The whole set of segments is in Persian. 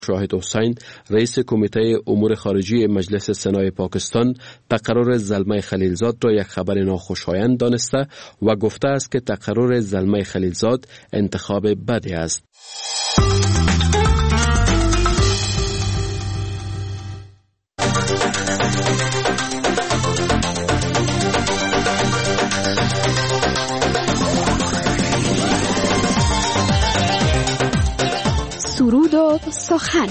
شاهد حسین رئیس کمیته امور خارجی مجلس سنای پاکستان تقرر زلمه خلیلزاد را یک خبر ناخوشایند دانسته و گفته است که تقرر زلمه خلیلزاد انتخاب بدی است. سرود و سخن.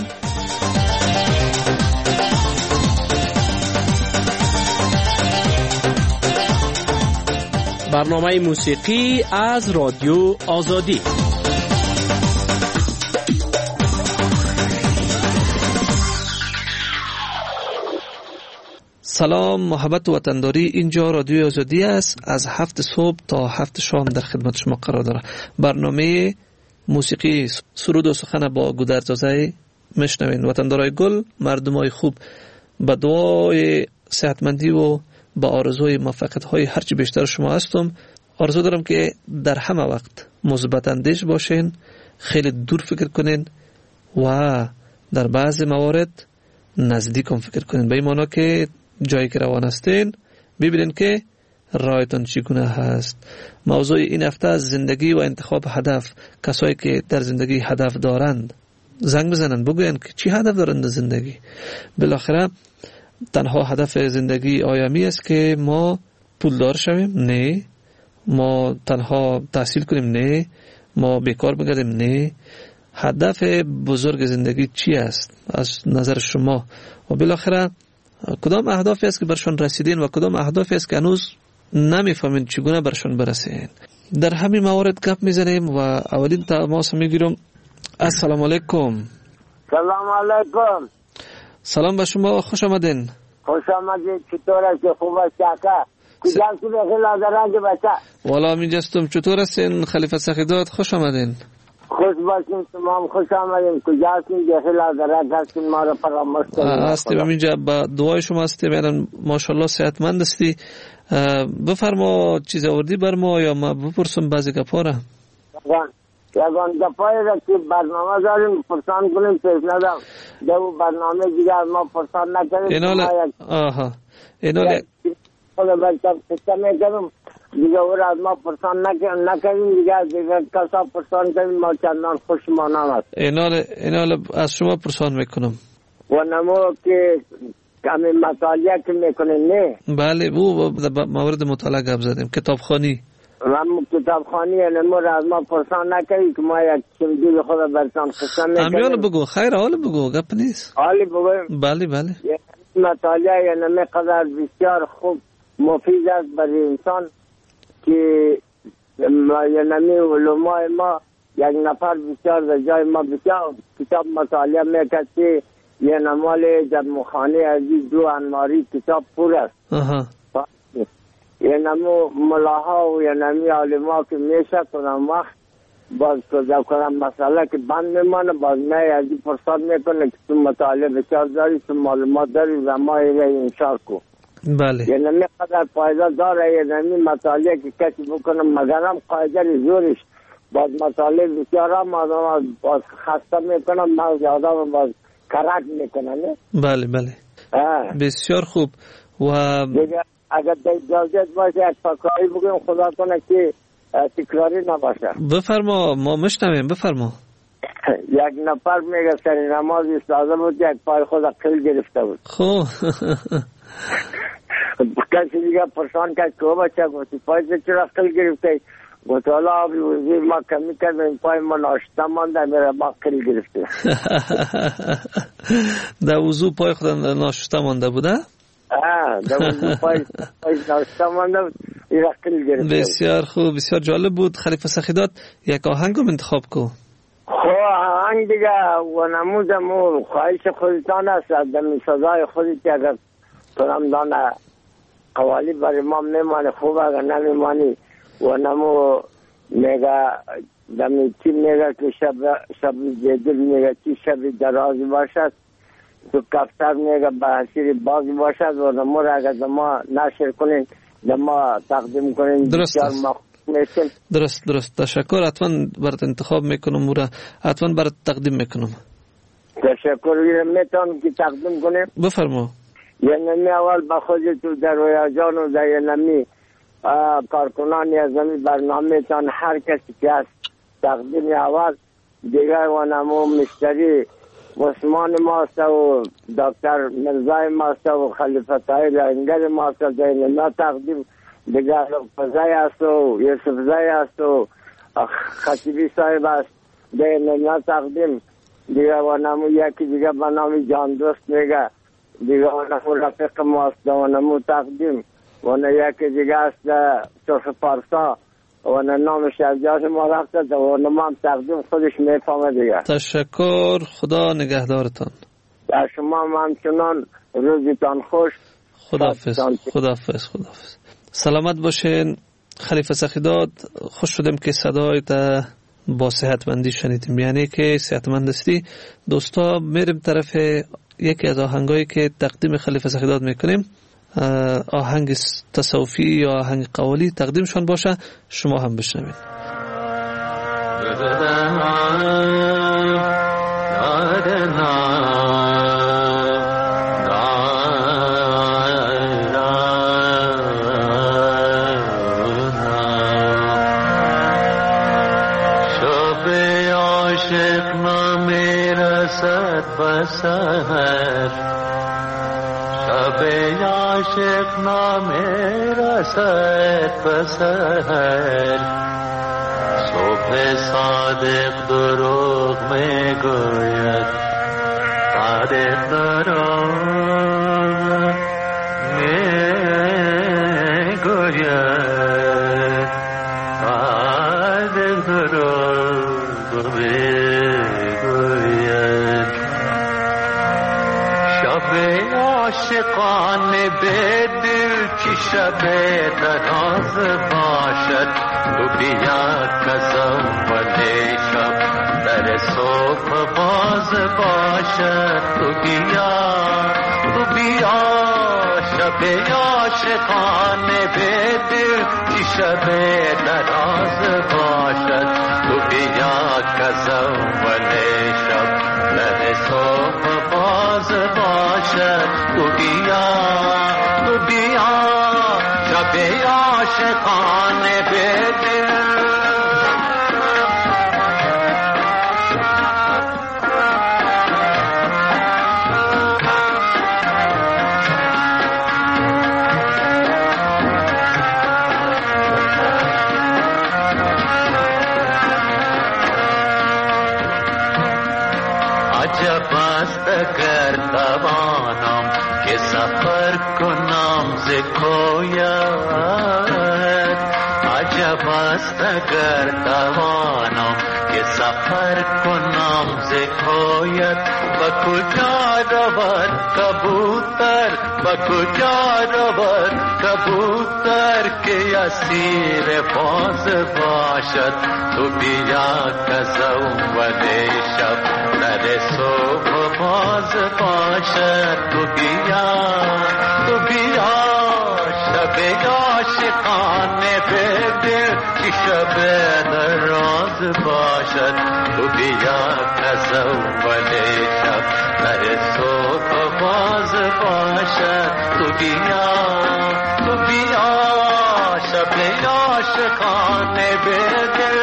برنامه موسیقی از رادیو آزادی. سلام محبت و وطنداری، اینجا رادیو آزادی است. از 7 صبح تا 7 شام در خدمت شما قرار داره. برنامه موسیقی سرود و سخن با گودرزاده میشنوین. وطندارای گل، مردمای خوب، با دعای صحتمندی و با آرزوی موفقیت های هرچی بیشتر شما هستم. آرزو دارم که در همه وقت مثبت اندیش باشین، خیلی دور فکر کنین و در بعض موارد نزدیک هم فکر کنین، به این معنی که جایی که روان هستین ببینین که رایتان چگونه هست. موضوع این هفته از زندگی و انتخاب هدف. کسایی که در زندگی هدف دارند زنگ بزنن، بگوین که چی هدف دارند در زندگی. بالاخره تنها هدف زندگی آیامی است که ما پولدار شویم؟ نه. ما تنها تحصیل کنیم؟ نه. ما بیکار بگردیم؟ نه. هدف بزرگ زندگی چی است از نظر شما؟ و بالاخره کدام اهدافی است که برشان رسیدین و کدام اهدافی است که هنوز نمیفهمین چگونه برشان برسین؟ در همین موارد گپ میزنیم و اولین تماس میگیرم. السلام علیکم. سلام علیکم. سلام به شما، خوش آمدین. خوش آمدید. چطور است؟ خوب است کاکا؟ کجا هستی بخیر لازران که بچه؟ والا اینجاستم. چطور هستین خلیفه سخیدات؟ خوش آمدین. خوش باشین، تمام خوش آمدین. کجا هستین بخیر لازران هستین؟ ما را فراموش کنید. هستیم اینجا، با دعای شما هستیم. یعنی ماشاءالله صحتمند هستی. بفرما چیز آوردی بر ما یا ما بپرسم بعضی گپا را؟ یگان گپایی را که برنامه داریم پرسان کنیم پیش ندم. دو برنامه دیگر ما پرسان نکنیم. ایناله خود بچه قصه میکنم دیگه او را از ما پرسان نکنیم، دیگه کسا پرسان کنیم ما چندان خوش ما نمید. ایناله از شما پرسان میکنم. و نمو که کمی مطالعه که میکنیم نه؟ بله، او مورد مطالعه گپ زدیم. کتابخوانی و کتابخوانی نمو را از ما پرسان نکنیم که ما یک چمدی خود برسان قصه میکنیم. همیال بگو، خیر حال بگو، گپ نیست. حالی بگویم؟ بله. مطالعه یا نمی قدر بسیار خوب مفید است برای انسان که یا نمی علماء ما یک نفر بسیار در جای ما بسیار کتاب مطالعه میکرد که یه نمال در مخانه عزیز دو انواری کتاب پر است. یه نمو ملاها و یه نمی علماء که میشه کنم وقت باز کجا کنم مسئله که بند میمانه، باز می ازی پرساد میکنه که تو مطالعه بسیار داری، تو معلومات داری و ما ایره انشار کو. بله. یه نمی قدر پایده داره، یه نمی مطالعه که کسی بکنم مگرم قایده زورش باز مطالعه بسیار هم آدم باز خسته میکنم، مغز آدم باز کرک میکنه. بله. بسیار خوب. و دیگه اگر اجازت باشه یک فکایی بگیم خدا کنه که تکراری نباشه. بفرما، ما مشتمیم. بفرما. یک نفر میگه سری نماز ایستاده بود، یک پای خود قل گرفته بود. خب کسی دیگه پرسان کرد که بچه گفتی پای چرا قل گرفته؟ گفت حالا آبی وزیر ما کمی کرد این پای ما ناشته مانده میره ما قل گرفته. در وضو پای خود ناشته مانده بوده؟ در وضو پای ناشته مانده بود، این قل گرفته. بسیار خوب، بسیار جالب بود. خلیفه سخیدات یک آهنگ رو انتخاب کو. آهنگ دیگه و نمودم و خواهش خودتان است دمی صدای خودت اگر کنم دانه قوالی بر امام میمانه خوب، اگر نمیمانی و نمو میگه دمی چی میگه که شب جدل میگه چی شب درازی باشد، تو کفتر میگه به حسیر بازی باشد و نمو را اگر دما نشر کنین دما تقدیم کنین. درست درست تشکر. حتما برات انتخاب میکنم و حتما برات تقدیم میکنم. تشکر میتونم که تقدیم کنیم. بفرما. یعنی اول به خود تو در رویا جان و در یعنی کارکنان از این برنامه تان هر کسی که هست تقدیم اول دیگر و نمو مشتری عثمان ماست و دکتر مرزای ماست و خلیفت های لنگر ماست در اینا تقدیم دیگر فضای است و یوسف زای است و خطیبی صاحب است در اینا تقدیم دیگر و نمو یکی دیگر به نام جان دوست میگه دیگر و نمو رفیق ماست و نمو تقدیم و یکی دیگر است صرف پارسا و نام شرجاش ما رفته و نام تقدیم خودش میفهمه دیگه. تشکر، خدا نگهدارتان. در شما همچنان روزتان خوش. خداحافظ. خداحافظ. خداحافظ. سلامت باشین. خلیفه سخیداد، خوش شدم که صدایت با صحتمندی شنیدیم، یعنی که صحتمند هستی. دوستا میریم طرف یکی از آهنگایی که تقدیم خلیفه سخیداد میکنیم، آهنگ تصوفی یا آهنگ قوالی تقدیمشان باشه، شما هم بشنوید. شب عاشق نمیرسد بسر، شب عاشق نمیرسد بسر، صبح صادق دروغ میگوید، صادق دروغ میگوید، صادق دروغ میگوید. شب عاشقان به دل چی شب دراز باشد، تو بیا کزم ولی شب در صبح باز باشد، تو بیا شب عاشقان به دل چی شب دراز باشد، تو بیا کزم ولی شب در صبح باز باشد، تو بیا شب عاشقان به دل. عجب است اگر توانم که سفر کنم ز کویت، عجب است اگر توانم که سفر کنم ز کویت. به کجا رود کبوتر، به کجا رود کبوتر که اسیر باز باشد، تو بیا کزم ولی شب در صبح باز باشد، تو بیا شب عاشقان به دل که شب دراز باشد، تو بیا کزم ولی شب در صبح باز باشد، تو بیا شب عاشقان به دل.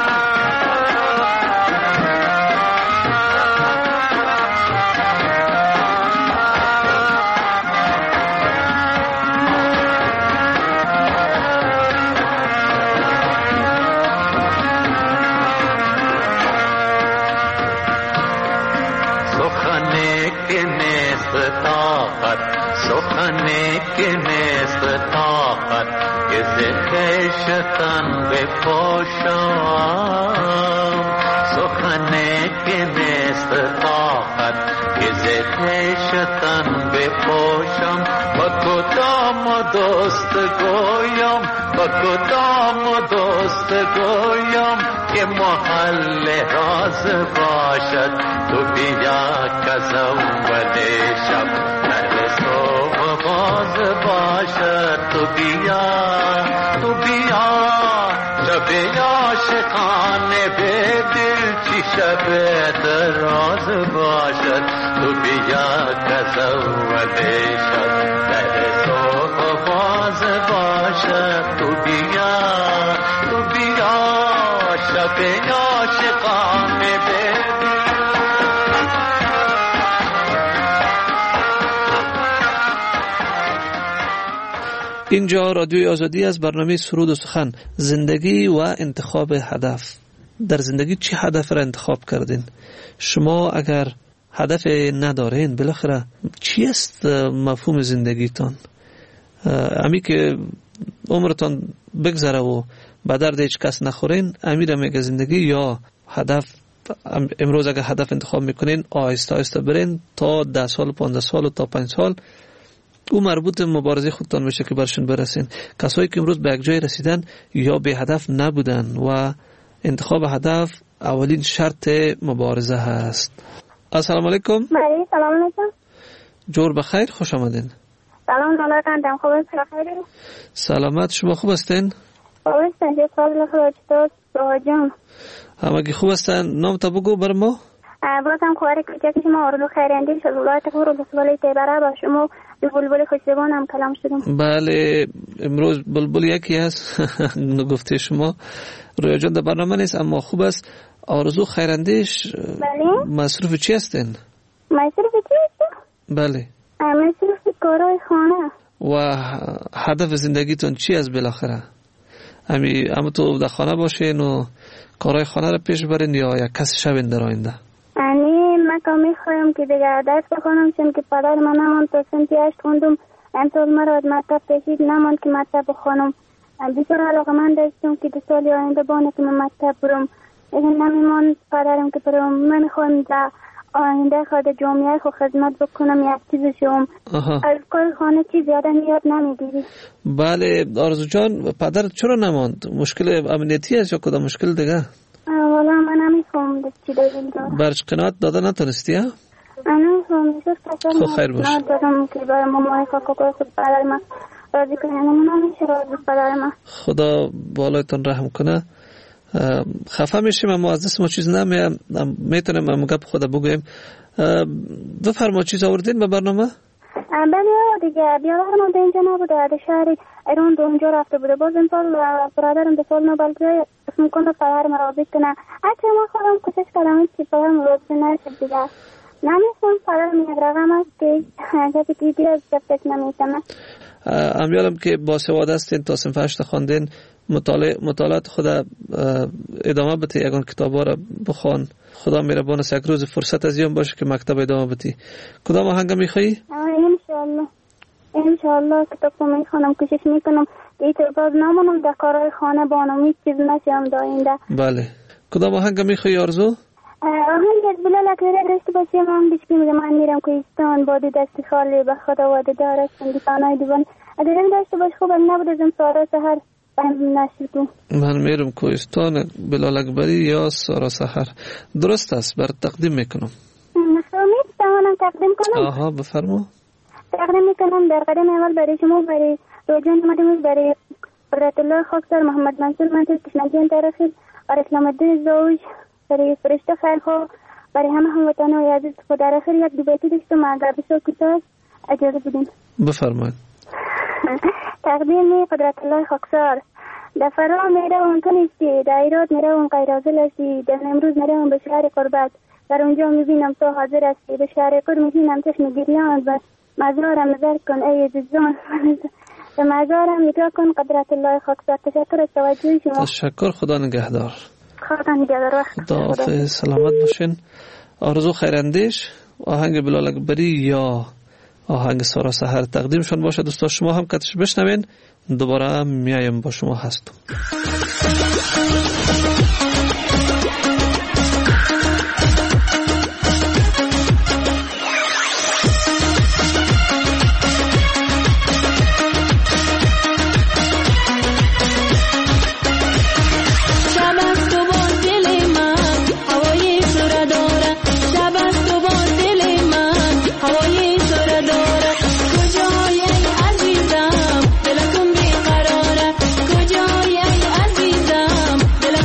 سخنی که نیست طاقت که ز خویشتن بپوشم، سخنی که نیست طاقت که ز خویشتن بپوشم. با کدام دوست گویم، با کدام دوست گویم که محل راز باشد، تو بیا کزم ولی شب در صبح باز باشد، تو بیا شب عاشقان به دل چی شب دراز باشد تو بیا کزول شد در صبح باز باشد تو بیا شب عاشقانه اینجا رادیوی آزادی از برنامه سرود و سخن، زندگی و انتخاب هدف. در زندگی چه هدف را انتخاب کردین؟ شما اگر هدف ندارین بالاخره چی است مفهوم زندگیتان؟ امی که عمرتان بگذره و به درد هیچ کس نخورین، امی را میگه زندگی؟ یا هدف امروز اگر هدف انتخاب میکنین آهسته آهسته برین تا 10 سال 15 سال و تا 5 سال او مربوط مبارزه خودتان میشه که برشون برسین. کسایی که امروز به یک جای رسیدن یا به هدف نبودن و انتخاب هدف اولین شرط مبارزه هست. السلام علیکم. بله سلام علیکم. جور بخیر، خوش آمدین. سلام علیکم. خوب هستین؟ سلامت، شما خوب هستین؟ خوب هستین؟ چه فضل خودتون جان؟ همگی خوب هستن. نام تا بگو بر ما. بازم خواهر کوچک شما آرزو خیراندیش از ولایت خور و بسوالی تیبره با شما بلبل خوشزبان هم کلام شدم. بله امروز بلبل یکی هست گفته شما رویا جان در برنامه نیست اما خوب است. آرزو خیراندیش بله مصروف چی هستین؟ مصروف چی هستین؟ بله مصروف کارهای خانه. و هدف زندگیتون چی است بالاخره؟ اما تو در خانه باشین و کارهای خانه را پیش برین یا یک کسی شوین در آینده؟ من که میخوایم که دیگه درس بخونم چون که پدر من نماند تا سنت 8 خوندم. امسال مرا از مکتب کشید نماند که مکتب بخونم. بسیار علاقه من داشتم که 2 سال آینده بانه که من مکتب برم. لیکن نمیماند پدرم که برم. من میخوایم در آینده خود جامعه خود خدمت بکنم یک چیز شوم. از کار خانه چیز زیاده یاد نمیگیری. بله آرزو جان، پدر چرا نماند؟ مشکل امنیتی است یا کدام مشکل دیگه؟ والا من نمیفهم چی دلیل داره. برش قناعت داده نتونستی ها؟ نمیفهم خب خیر باش. دادم که برای مامای کاکا خود پدر من راضی کنه. من نمیشه راضی پدر من. خدا بالایتان رحم کنه. خفه میشیم اما از دست ما چیز نمیم. میتونیم هم گپ خدا بگویم. بفرما چیز آوردین به برنامه؟ بله دیگه بیاورم به اینجا نبوده. در شهر ایران اونجا رفته بوده. باز این سال برادرم 2 سال نوبلگی اسم کنه پدر ما راضی کنه. حتی ما خودم کوشش کردم که پدر ما راضی نشد دیگه. نمیستم پدر می یک رقم است که اگه دیدی از فکر نمیتونم. امیالم که باسواد هستین تا صنف 8 خواندین، مطالعات خود ادامه بده. یگان کتابا را بخوان. خدا مهربان است یک روز فرصت از یوم باشه که مکتب ادامه بدی. کدام آهنگ میخوایی؟ انشالله کتاب رو میخوانم. کوشش میکنم که ایتر باز نمانم در کارهای خانه بانم هیچ چیز نشیم داینده. بله کدام آهنگ میخوایی آرزو؟ آهنگ از بلال اکبری داشته باشیم. من بیش میگه من میرم کوهستان باد دست خالی به خدا وعده دارد دیوانای دیوان. اگر این داشته باش خوب نبود از این سارا سحر نشیدم. من میرم کوهستان بلال اکبری یا سارا سحر. درست است، بر تقدیم میکنم. مفهومید توانم تقدیم کنم؟ آها بفرما. تقدیم میکنم در قدم اول برای شما، برای روجان مدموز، برای قدرت الله خاکسار، محمد منصور منصور، کشنگین ترخیل، اسلام الدین زوج، برای فرشته خیرخواه، برای همه هموطنان عزیز. خود در آخر یک 2 بیتی داشتم اگر بسیار کوتاه اجازه بدین. بفرمایید. تقدیم قدرت الله خاکسار. در فرا میروم تو نیستی، در ایراد میروم غیرازل هستی، در نمروز میروم به شهر قربت، در اونجا میبینم تو حاضر هستی، به شهر قرب میبینم چشم گریان بس، مزارم نظر کن ای عزیزان، به مزارم نگاه کن قدرت الله خاکسار. تشکر از توجه شما. تشکر، خدا نگهدار. خدا نگهدار. خدا حافظ، سلامت باشین. آرزو خیراندیش آهنگ بلال اکبری یا آهنگ سارا سحر تقدیمشون باشه. دوستا شما هم کتش بشنوین. دوباره میایم با شما هستم. کجای عزیزم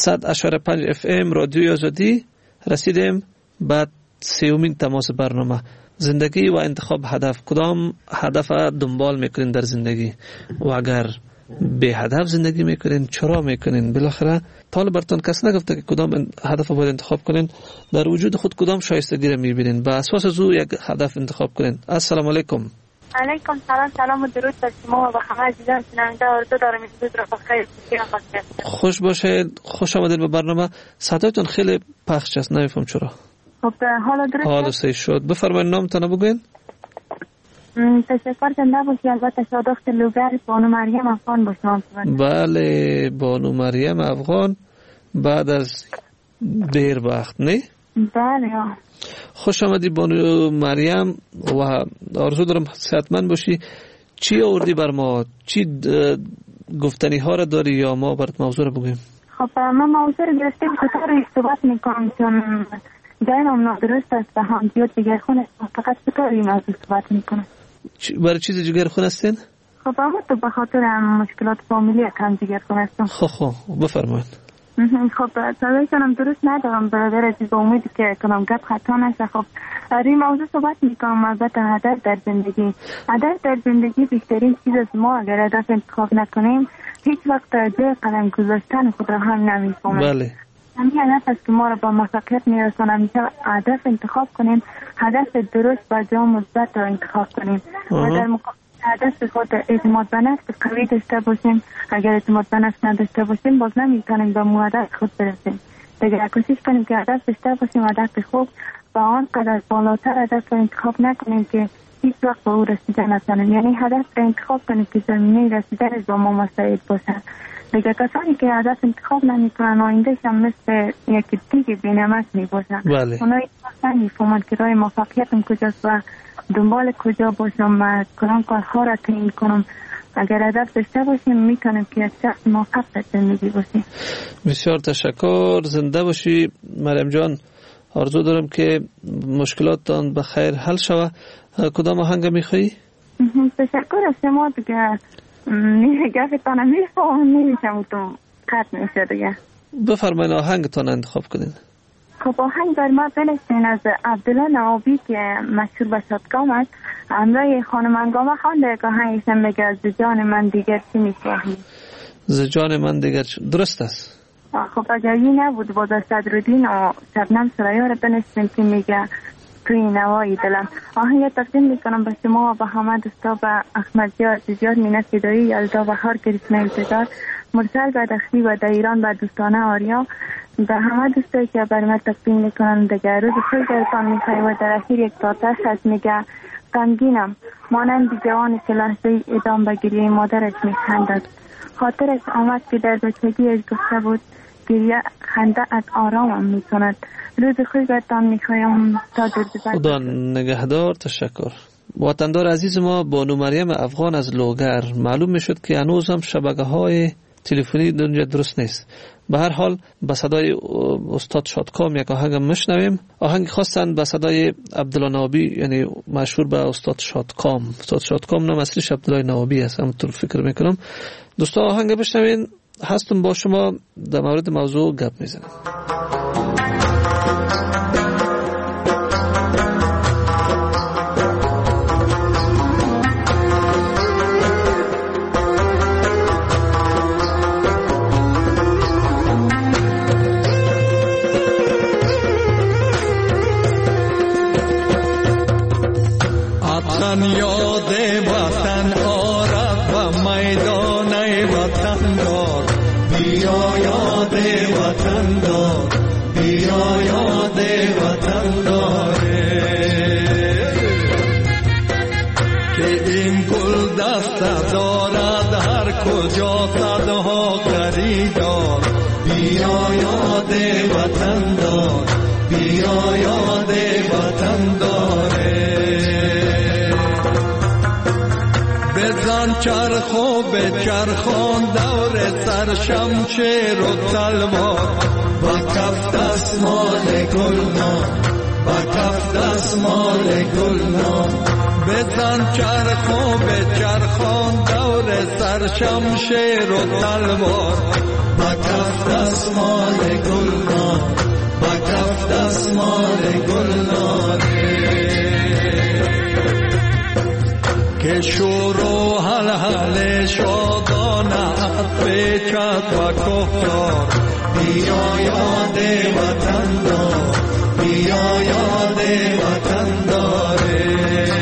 100.5 FM رادیوی آزادی رسیدیم بعد سیومین تماس برنامه. زندگی و انتخاب هدف. کدام هدف دنبال میکنین در زندگی و اگر به هدف زندگی میکنین چرا میکنین؟ بالاخره تا براتون کس نگفته که کدام هدف باید انتخاب کنین، در وجود خود کدام شایستگی را میبینین، به اساس از او یک هدف انتخاب کنین. السلام علیکم. علیکم سلام و درود بر شما و همه عزیزان شنونده. آرزو دارم این روز را بخیر خوش باشید. خوش آمدید به برنامه. صدایتون خیلی پخش است، نمیفهم چرا. خب حالا درست حالا صحیح شد. بفرمایید نامتون بگوین. تشکر زنده باشی. البته شادخت لوگر بانو مریم افغان باشم. بله بانو مریم افغان بعد از دیر وقت نه؟ بله. خوش آمدی بانو مریم و آرزو دارم صحتمند باشی. چی آوردی بر ما؟ چی گفتنی ها را داری یا ما برات موضوع را بگویم؟ خب من موضوع را گرفتیم چطور صحبت میکنم چون جایم نادرست است و هم زیاد جگرخون است. فقط چطور این موضوع صحبت میکنم؟ برای چیز جگرخون هستین؟ خب تو به خاطر مشکلات فامیلی کم جگرخون هستم. خب بفرمایید. خب صدای کنم درست ندارم برادر عزیز، با امیدی که کنم گپ خطا نشه. خب روی موضوع صحبت میکنم. البته هدف در زندگی، هدف در زندگی بیشترین چیز است. ما اگر هدف انتخاب نکنیم هیچ وقت جای قدم گذاشتن خود را هم نمیفهمیم. بله همین هدف است که ما را با موفقیت میرسونه. همیشه هدف انتخاب کنیم، هدف درست و جا مثبت را انتخاب کنیم و در مقابل هدف خود اعتماد به نفس قوی داشته باشیم. اگر اعتماد به نفس نداشته باشیم باز نمیتونیم به هدف خود برسیم. اگر کوشش کنیم که هدف داشته باشیم، هدف خوب و آنقدر بالاتر هدف را انتخاب نکنیم که هیچ وقت به او رسیده نتونیم. یعنی هدف را انتخاب کنیم که زمینه رسیدن با ما مساعد باشه. دیگه کسانی که هدف انتخاب نمیکنن آیندهش هم مثل یک دیگه بی‌نمک میباشن. اونا اصلا نمیفهمن که راه موفقیتم کجاست و دنبال کجا باشم و کدام کارها را تعیین کنم. اگر هدف داشته باشیم میتونیم که یک شخص موفق در زندگی باشیم. بسیار تشکر. زنده باشی مریم جان. آرزو دارم که مشکلاتتان به خیر حل شود. کدام آهنگ میخوایی؟ تشکر از شما. دیگه گفتان میفهم نمیشم تو قطع میشه دیگه. بفرمایید آهنگتان انتخاب کنین. خب آهنگ در ما بنشین از عبدالله نوابی که مشهور به شادکام است. همراه خانم انگامه خوانده که آهنگش میگه ز جان من دیگر چی میخواهی. ز جان من دیگر درست است. خب اگر این نبود باز از صدرالدین و شبنم سریا رو بنشین که میگه توی نوای دلم. آهنگ تقدیم میکنم به شما و به همه دوستا، به احمد جان عزیزیار، مینه فدایی، یلدا و هر کرسمه انتظار، مرسل بدخشی و در ایران و دوستانه آریا، به همه دوستایی که بر من تقدیم میکنن. دیگه روز خوش براتون میخوای و در اخیر یک تاتش هست میگه غمگینم مانند جوانی که لحظه ادام به گریه مادرش میخندد. خاطرش آمد که در بچگی از گفته بود گریه خنده از آرامم میکند. روز خوش براتون میخوایم تا دور. خدا نگهدار. تشکر. وطندار عزیز ما بانو مریم افغان از لوگر. معلوم میشد که هنوز هم شبکه‌های تلفنی دنیا درست نیست. به هر حال به صدای استاد شادکام یک آهنگ میشنویم. آهنگ خواستن به صدای عبدالله نوابی، یعنی مشهور به استاد شادکام. استاد شادکام نام اصلیش عبدالله نوابی است، همونطور فکر میکنم. دوستا آهنگ بشنوین. هستم با شما در مورد موضوع گپ میزنم. یاد وطن آرد و میدان وطن دار. بیا یاد وطن دار، بیا یاد وطن داره که این گل دست دارد هر کجا صدها خریدار. بیا یاد وطن دار، بیا یاد وطن داره. بزن چرخو به چرخان دور سر شمشیر و تلوار. با کف دستمال گلنار، با کف دستمال گلنار. بزن چرخو به چرخان دور سر شمشیر و تلوار. با کف دستمال گلنار، با کف دستمال گلنار که شور و حلحل شادانت پیچد و کفتار. بیا یاد وطن دار، بیا یاد وطن داره.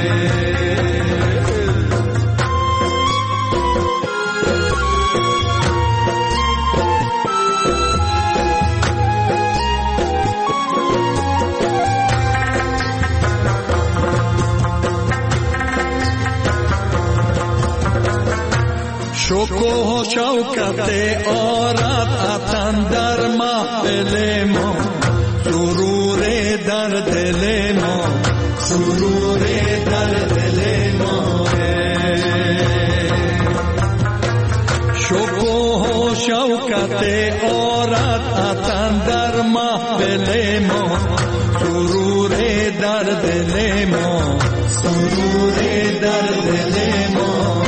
شکوه و شوکت آرد اتن در محفل ما، سرور در دل ما، سرور در دل ما. شکوه و شوکت آرد اتن در محفل ما، سرور در دل ما، سرور در دل ما.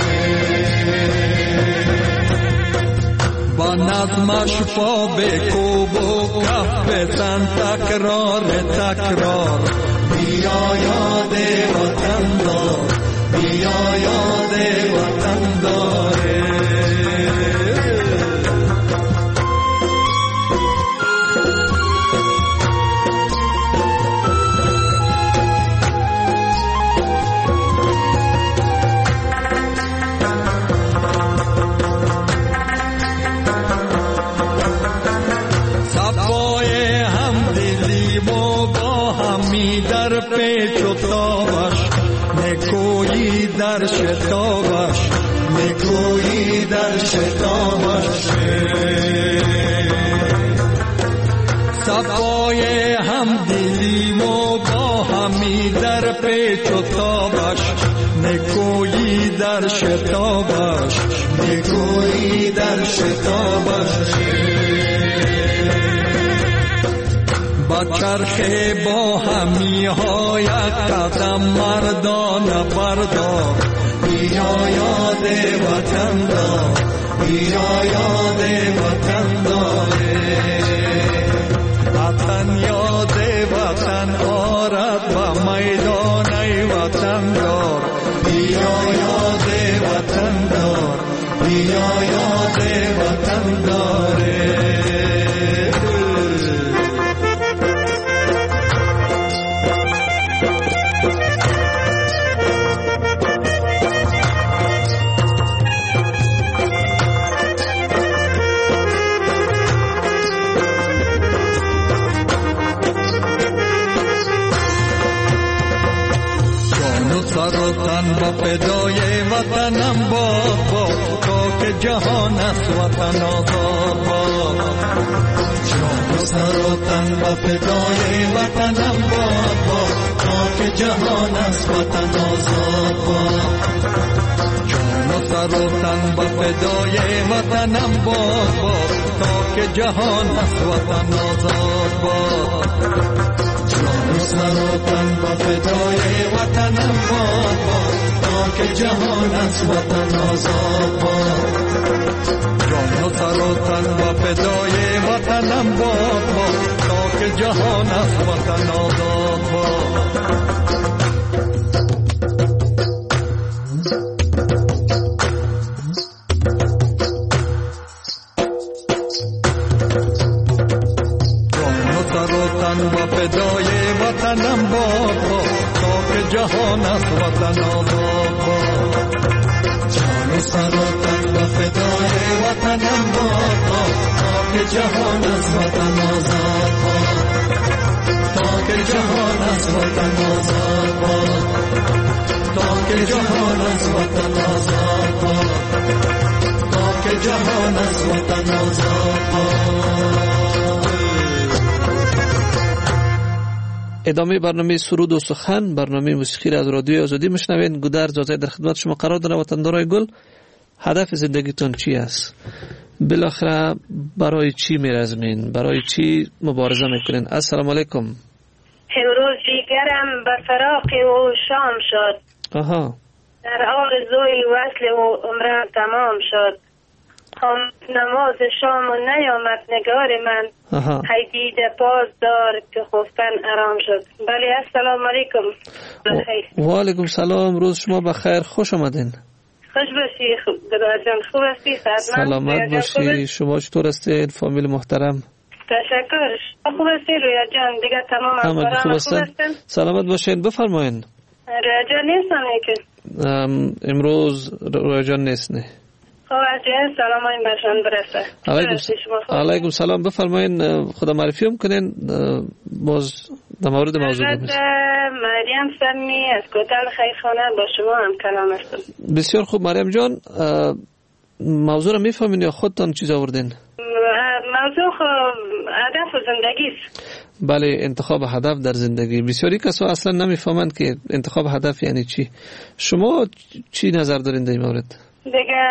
با نظمش پا بکوب و کف بزن تکرار تکرار. بیا یاد وطن دار، بیا یاد وطن داره. در پیچ و تابش نکویی در شتابش، نکویی در شتابش. صفای همدلیم و با همی در پیچ و تابش، نکویی در شتابش، نکویی در شتابش. با چرخ با همی های قدم مردان بردار. بیا یاد وطن دار، بیا یاد وطن داره. وطن یاد وطن آرد و میدان وطن دار. بیا یاد وطن دار، بیا یاد وطن داره. و فدای وطنم باد تا که جهان است وطن آزاد باد. جان و سر و تن و فدای وطنم باد تا که جهان است وطن آزاد باد. جان و سر و تن و فدای وطنم باد تا که جهان است وطن آزاد باد. جان و سر و تن و فدای وطنم باد تا که جهان از وطن آزاد باد. جان و سر و تن و فدای وطنم باد تا که جهان از وطن آزاد باد. و فدای وطنم باد تا که جهان از وطن آزاد باد. جان و سر و تن و فدای وطنم باد تا که جهان از وطن آزاد باد. تا که جهان از وطن آزاد باد. تا که جهان از وطن آزاد باد. تا که جهان از وطن آزاد باد. ادامه برنامه سرود و سخن، برنامه موسیقی را از رادیوی آزادی میشنوین. گودرز آزاد در خدمت شما قرار دارم. وطندارای گل، هدف زندگیتون چی است؟ بالاخره برای چی میرزمین؟ برای چی مبارزه میکنین؟ السلام علیکم. امروز دیگرم به فراق و شام شد. آها. در آرزوی وصل و عمرم تمام شد. نماز شام و نیامد نگار من حیدید باز دار که خفتن آرام شد. بله السلام علیکم. و علیکم سلام، روز شما بخیر، خوش آمدین. خوش باشی داداش جان، خوب هستی؟ سلامت باشی. شما چطور هستین فامیل محترم؟ تشکر. خوب هستی رویا جان؟ دیگه تمام همه خوب هستن. سلامت باشین. بفرمایین. رویا جان نیستن که امروز رویا جان نیست نه. خب از جهاز سلام این برشان برسه. علیکم سلام. بفرمایین خدا معرفی هم کنین باز در مورد موضوع بمیز. مریم سمی از کوتل خیرخانه با شما هم کلام هستم. بسیار خوب مریم جان، موضوع رو میفهمین یا خودتان چیز آوردین؟ موضوع هدف زندگی است. بله، انتخاب هدف در زندگی. بسیاری کسا اصلا نمیفهمند که انتخاب هدف یعنی چی. شما چی نظر دارین در این مورد؟ دیگه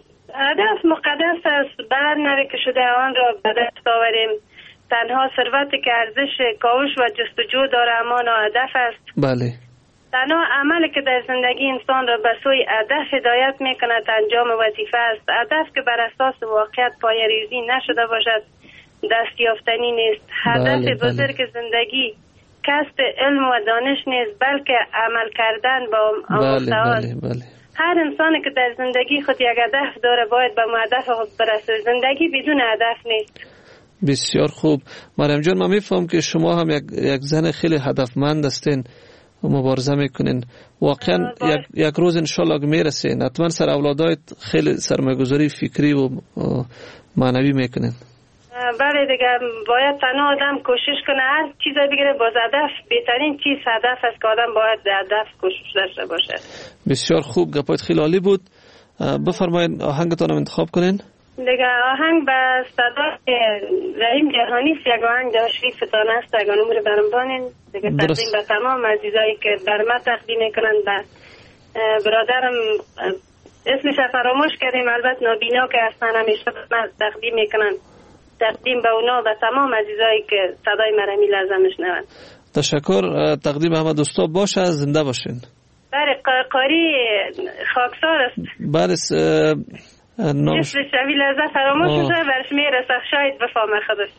هدف مقدس است، بر نوی که شده آن را به دست آوریم. تنها ثروتی که ارزش کاوش و جستجو داره اما هدف است. بله. تنها عملی که در زندگی انسان را به سوی هدف هدایت میکند انجام وظیفه است. هدف که بر اساس واقعیت پایه‌ریزی نشده باشد دست یافتنی نیست. هدف بزرگ زندگی کسب علم و دانش نیست بلکه عمل کردن با آموزش. بله. هر انسانی که در زندگی خود یک هدف داره باید به هدف خود برسه. زندگی بدون هدف نیست. بسیار خوب مریم جان، من میفهم که شما هم یک زن خیلی هدفمند هستین، مبارزه میکنین. واقعا یک روز انشالله که میرسین حتما سر اولادایت خیلی سرمایه‌گذاری فکری و معنوی میکنین. بله دیگه باید تنها آدم کوشش کنه هر چیز بگیره باز هدف. بهترین چیز هدف است که آدم باید هدف کوشش داشته باشه. بسیار خوب، گپایت خیلی عالی بود. بفرمایید آهنگتون رو انتخاب کنین. دیگه آهنگ به صدای رحیم جهانی یک آهنگ در شریف فتانه است. اگر نمور برم بانین دیگه تقدیم به تمام عزیزایی که بر ما تقدیم میکنند. به برادرم اسمش فراموش کردیم البته نابینا که هستن همیشه تقدیم میکنند. تقدیم به اونا و تمام عزیزایی که صدای مرمی لازم میشنوند. تشکر. تقدیم همه دوستا باشه، زنده باشین. بله قاری خاکسار است. بله اسم شوی لحظه فراموش شده برش میرسه شاید بفهمه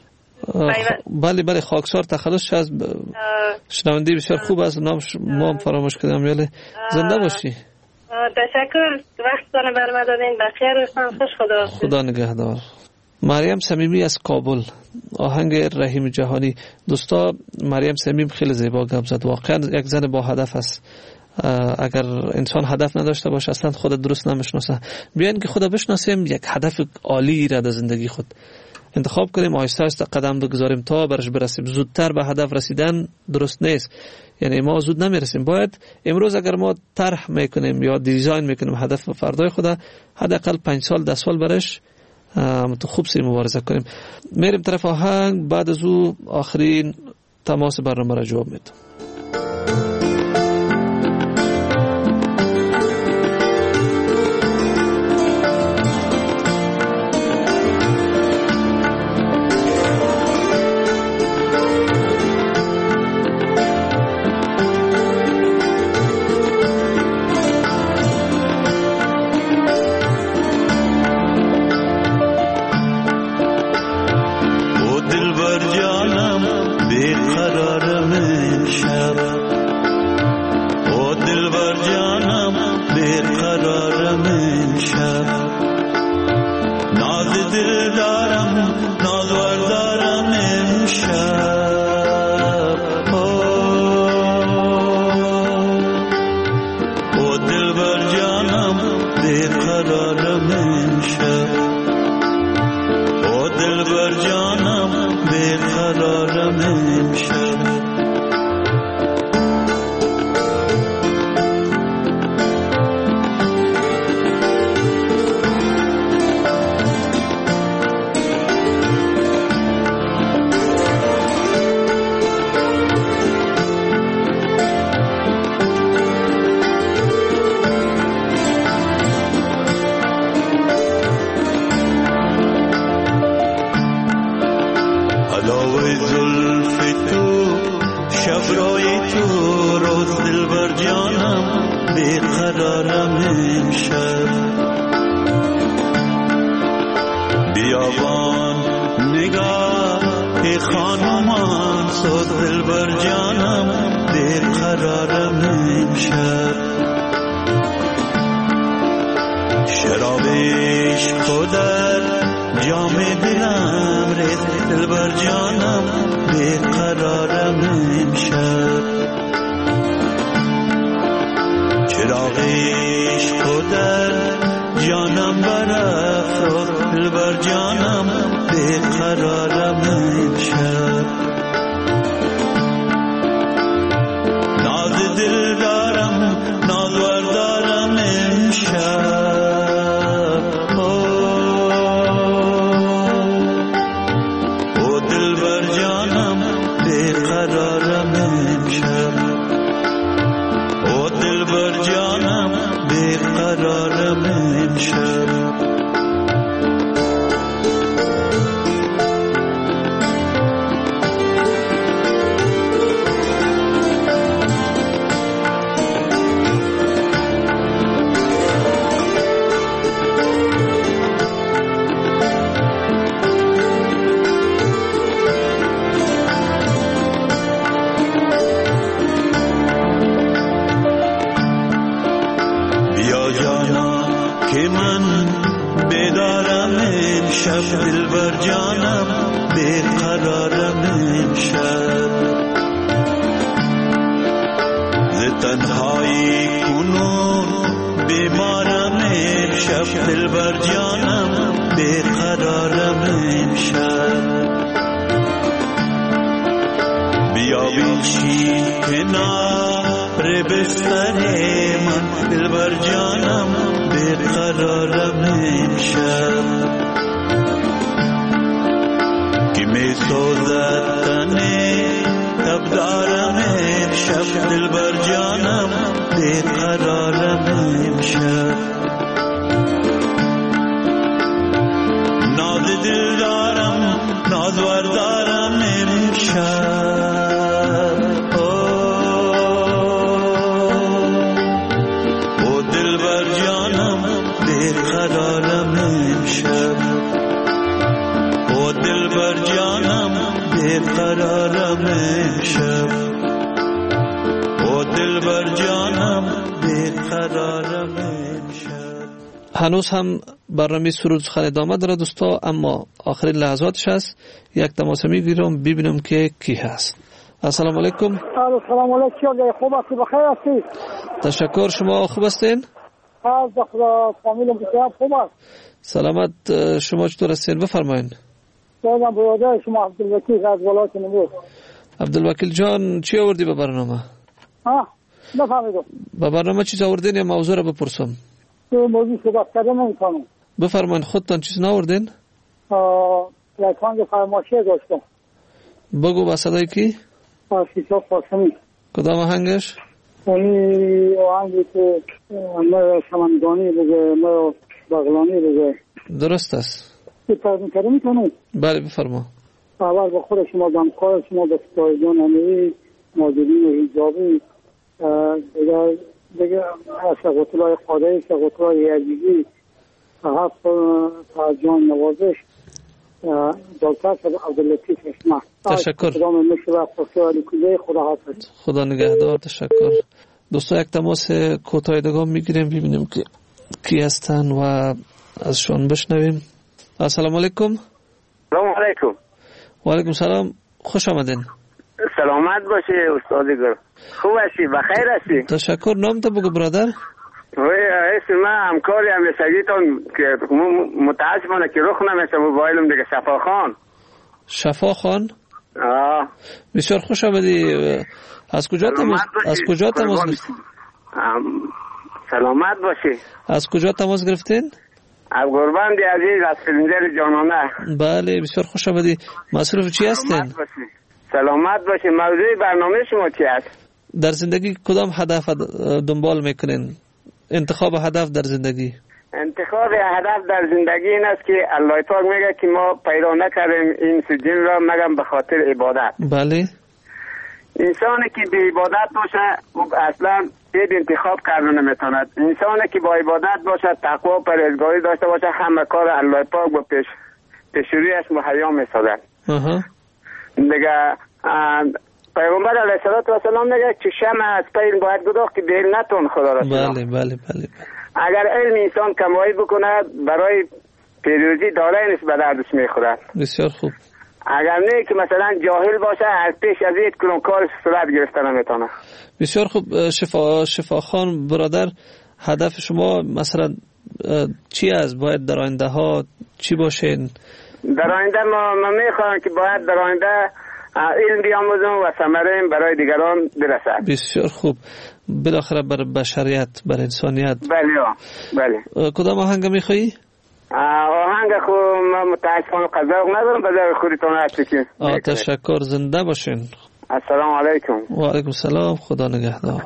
خودش. بله خاکسار تخلص از شنونده بسیار خوب است. نام ما هم فراموش کردم. یاله زنده باشی. تشکر وقتتون برام دادین. بخیر روزتون خوش. خدا نگهدار. مریم صمیمی از کابل، آهنگ رحیم جهانی. دوستا مریم صمیم خیلی زیبا گپ زد. واقعا یک زن با هدف است. اگر انسان هدف نداشته باشه اصلا خود درست نمیشناسه. بیاین که خود بشناسیم، یک هدف عالی را در زندگی خود انتخاب کنیم، آهسته آهسته قدم بگذاریم تا برش برسیم. زودتر به هدف رسیدن درست نیست، یعنی ما زود نمیرسیم. باید امروز اگر ما طرح میکنیم یا دیزاین میکنیم هدف فردای خود، حداقل 5 سال 10 سال برش تو خوب سری مبارزه کنیم. میریم طرف آهنگ، بعد از او آخرین تماس برنامه را جواب میدم. بیابان نگاه خانمان صد دلبر جانم دیر قرارم امشب شرابش خودر جام دلم ریخت دلبر جانم دیر قرارم امشب چراغش خودر جانم برافروخت دلبر جانم دیر قرارم امشب ناز دل دارم نازور دارم امشب او دلبر جانم دیر قرارم امشب او دلبر جانم دیر قرارم امشب دلبر جانم دیر قرارم امشب ز تنهایی کنون بیمارم امشب دلبر جانم دیر قرارم امشب بیا بیشی کنار بستر من دلبر جانم دیر قرارم امشب می سوزد تنه تب دارم امشب دلبر جانم دیر قرارم امشب ناز دل دارم نازور دارم امشب او دلبر جانم دیر قرارم امشب او دلبر جانم دیر قرارم امشب او دلبر جانم دیر قرارم امشب. هنوز هم برنامه سرود سخن ادامه داره دوستا، اما آخرین لحظاتش هست. یک تماس میگیرم ببینم که کی هست. السلام علیکم. سلام علیکم. خوب هستی؟ بخیر هستی؟ تشکر. شما خوب هستین؟ از خدا فامیلم بسیار خوب است. سلامت. شما چطور هستین؟ بفرمایید. سلام برادر شما عبدالوکیل از ولایت نمرود. عبدالوکیل جان چی آوردی به برنامه؟ نفهمیدم. به برنامه چیز آوردین یا موضوع را بپرسم؟ موضوع صحبت کردن نمی‌کنم. بفرمایید. خودتان چیز نآوردین؟ یک آهنگ فرمایشی داشتم. بگو با صدای کی؟ کتاب قاسمی. کدام آهنگش؟ اونی آهنگی که ما سمنگانی بگه ما بغلانی بگه. درست است. ترجمه کردن می‌کنم. بله بفرما. اول با خود شما دمکار شما به سایدان امیری ماجدین و حجابی دیگه سقوطلای قادری سقوطلای عزیزی هفت جان نوازش دکتر عبداللطیف اسمه. تشکر. خدا نگهدار. تشکر. دوستا یک تماس کوتاه دیگه میگیریم ببینیم که کی هستن و ازشون بشنویم. السلام علیکم. سلام علیکم. و علیکم سلام. خوش آمدین. سلامت باشه استاد گل. خوب هستی؟ بخیر هستی؟ تشکر. نام تو بگو برادر. اسم من همکاری همیشگیتون که متاسفانه که رخ نمیشه موبایلم دیگه. شفا خان. شفا خان. بسیار خوش آمدی. از کجا تماس گرفتین؟ سلامت باشی. از کجا تماس گرفتین؟ از قربان دی عزیز از فلنجر جانانه. بله بسیار خوش آمدی. مصروف چی هستین؟ سلامت باشی. موضوع برنامه شما چی است؟ در زندگی کدام هدف دنبال میکنین؟ انتخاب هدف در زندگی. انتخاب هدف در زندگی این است که الله پاک میگه که ما پیدا نکردیم این سجن را مگر به خاطر عبادت. بله. انسانی که به عبادت باشه اصلا بید انتخاب کردن نمیتواند. انسانی که با عبادت باشه تقوا و پرهیزگاری داشته باشه همه کار الله پاک با پیش پیشرویش مهیا می‌سازد. دیگه پیغمبر علیه السلام میگه که شمع از پایین باید گداخت که دل نتون خدا را شناخت. بله. اگر علم انسان کمایی بکنه برای پیروزی داره نیست به دردش میخورد. بسیار خوب. اگر نه که مثلا جاهل باشه از پیش از یک کلون کار صورت گرفته نمیتونه. بسیار خوب. شفاخان برادر، هدف شما مثلا چی است؟ باید در آینده ها چی باشین؟ در آینده ما میخوایم که باید در آینده علم بیاموزم و ثمره برای دیگران برسد. بسیار خوب. بالاخره بر بشریت، بر انسانیت. بله. کدام آهنگ میخوایی؟ آهنگ خود متاسفانه قذاق ندارم، بذار خودتون هستی که تشکر. زنده باشین. السلام علیکم. و علیکم السلام. خدا نگهدار.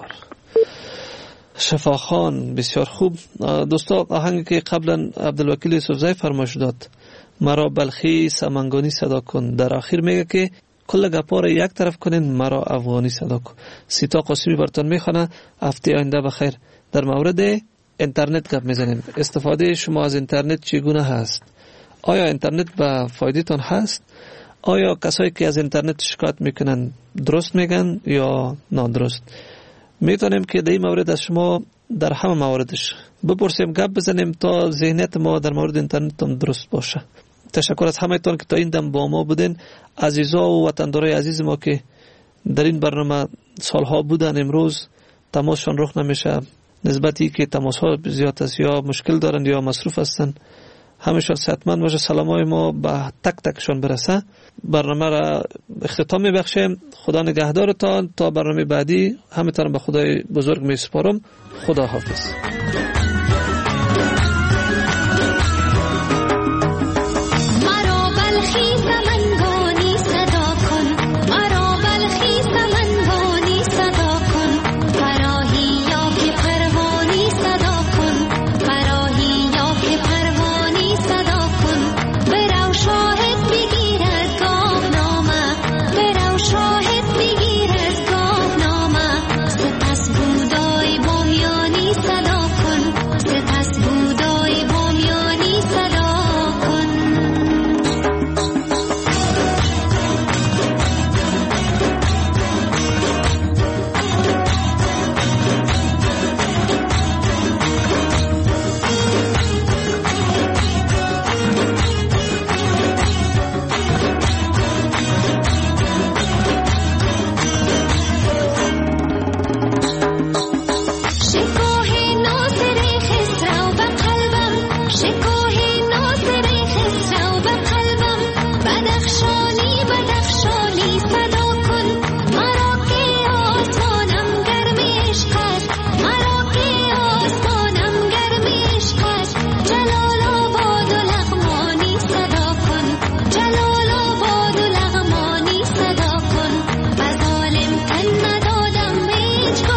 شفاخان بسیار خوب. دوستا، آهنگی که قبلا عبدالوکیل یوسفزئی فرمایش داد، مرا بلخی سمنگانی صدا کن، در آخر میگه که کل گپا را یک طرف کنین، مرا افغانی صدا کن. سیتا قاسمی براتون میخونه. هفته آینده بخیر. در مورد اینترنت گپ میزنیم. استفاده شما از اینترنت چگونه هست؟ آیا اینترنت به فایده تان هست؟ آیا کسایی که از اینترنت شکایت میکنن درست میگن یا نادرست؟ میتونیم که در این مورد از شما در همه مواردش بپرسیم، گپ بزنیم تا ذهنیت ما در مورد اینترنت هم درست باشه. تشکر از همه تان که تا این دم با ما بودین. عزیزا و وطندارای عزیز ما که در این برنامه سالها بودن، امروز تماسشان رخ نمیشه، نسبتی که تماس ها زیاد است، یا مشکل دارن یا مصروف هستن. همیشه صحتمند باشه. سلامای ما به تک تکشان برسه. برنامه را اختتام میبخشیم. خدا نگهدارتان. تا برنامه بعدی همتان به خدای بزرگ میسپارم. خدا حافظ.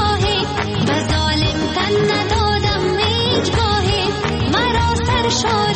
شاه